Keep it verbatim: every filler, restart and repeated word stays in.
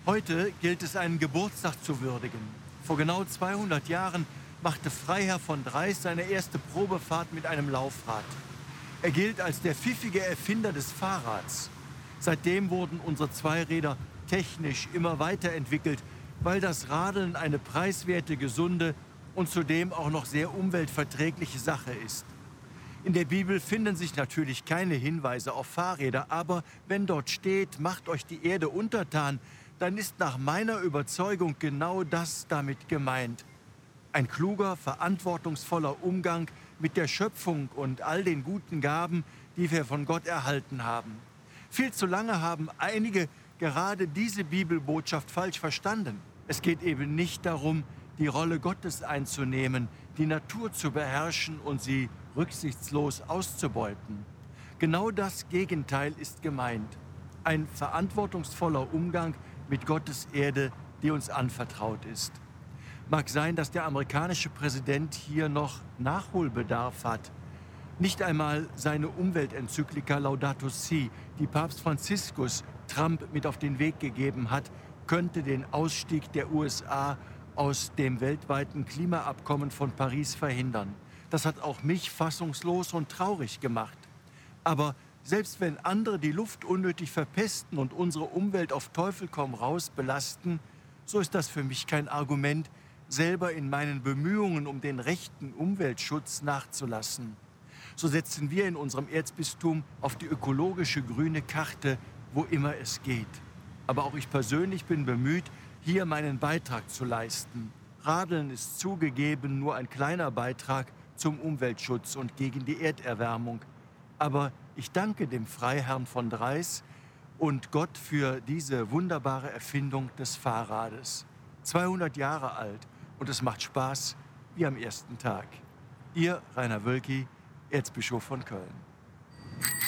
Heute gilt es, einen Geburtstag zu würdigen. Vor genau zweihundert Jahren machte Freiherr von Dreis seine erste Probefahrt mit einem Laufrad. Er gilt als der pfiffige Erfinder des Fahrrads. Seitdem wurden unsere Zweiräder technisch immer weiterentwickelt, weil das Radeln eine preiswerte, gesunde und zudem auch noch sehr umweltverträgliche Sache ist. In der Bibel finden sich natürlich keine Hinweise auf Fahrräder, aber wenn dort steht, macht euch die Erde untertan, dann ist nach meiner Überzeugung genau das damit gemeint. Ein kluger, verantwortungsvoller Umgang mit der Schöpfung und all den guten Gaben, die wir von Gott erhalten haben. Viel zu lange haben einige gerade diese Bibelbotschaft falsch verstanden. Es geht eben nicht darum, die Rolle Gottes einzunehmen, die Natur zu beherrschen und sie rücksichtslos auszubeuten. Genau das Gegenteil ist gemeint. Ein verantwortungsvoller Umgang mit Gottes Erde, die uns anvertraut ist. Mag sein, dass der amerikanische Präsident hier noch Nachholbedarf hat. Nicht einmal seine Umweltenzyklika Laudato Si, die Papst Franziskus Trump mit auf den Weg gegeben hat, könnte den Ausstieg der U S A aus dem weltweiten Klimaabkommen von Paris verhindern. Das hat auch mich fassungslos und traurig gemacht. Aber selbst wenn andere die Luft unnötig verpesten und unsere Umwelt auf Teufel komm raus belasten, so ist das für mich kein Argument, selber in meinen Bemühungen um den rechten Umweltschutz nachzulassen. So setzen wir in unserem Erzbistum auf die ökologische grüne Karte, wo immer es geht. Aber auch ich persönlich bin bemüht, hier meinen Beitrag zu leisten. Radeln ist zugegeben nur ein kleiner Beitrag zum Umweltschutz und gegen die Erderwärmung. Aber ich danke dem Freiherrn von Dreis und Gott für diese wunderbare Erfindung des Fahrrades. zweihundert Jahre alt und es macht Spaß wie am ersten Tag. Ihr Rainer Wölki, Erzbischof von Köln.